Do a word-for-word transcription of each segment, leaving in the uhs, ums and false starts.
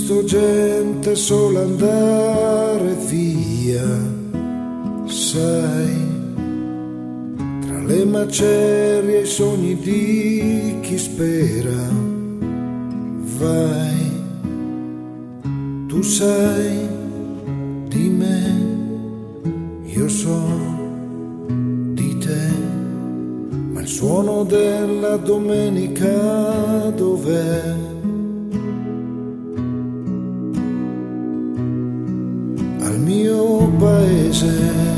visto gente sola andare via, sai, tra le macerie e i sogni di chi spera. Vai, tu sai di me, io so di te, ma il suono della domenica dov'è? Al mio paese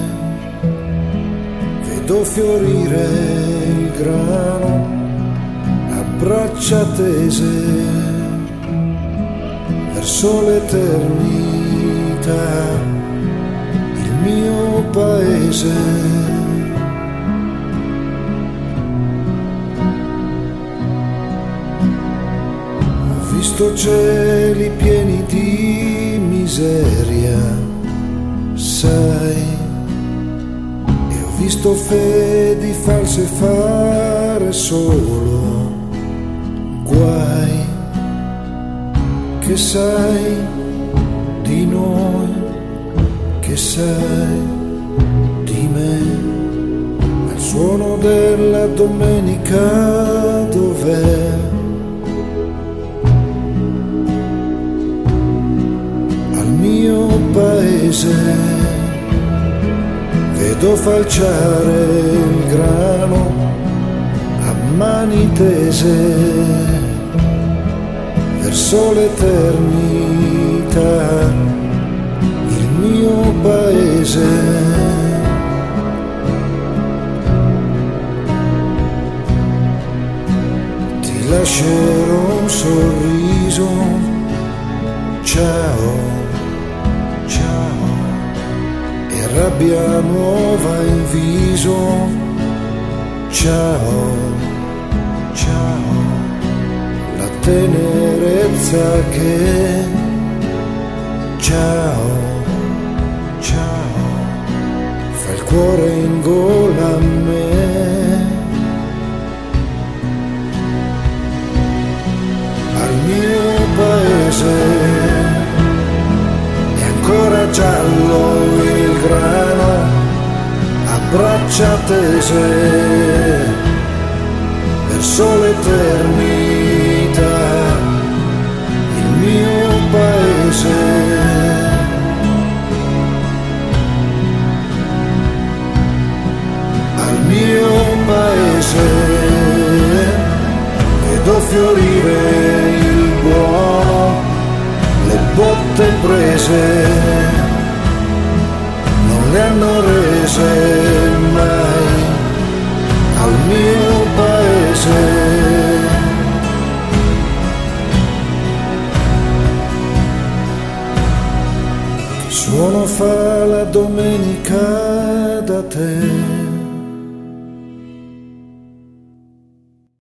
vedo fiorire il grano a braccia tese verso l'eternità. Il mio paese ho visto cieli pieni di miseria, sai, e ho visto fedi false fare solo guai. Che sai di noi, che sai di me, ma il suono della domenica dov'è? Al mio paese vedo falciare il grano a mani tese verso l'eternità. Il mio paese ti lascerò un sorriso, ciao, ciao, e rabbia nuova in viso, ciao, ciao, la tenerezza che, ciao, ciao, fa il cuore in gola a me. Al mio paese è ancora giallo il grano a braccia tese verso l'eternità. Il mio paese al mio paese vedo fiorire il buono, le botte prese non le hanno rese mai. Al mio paese che suono fa la domenica da te?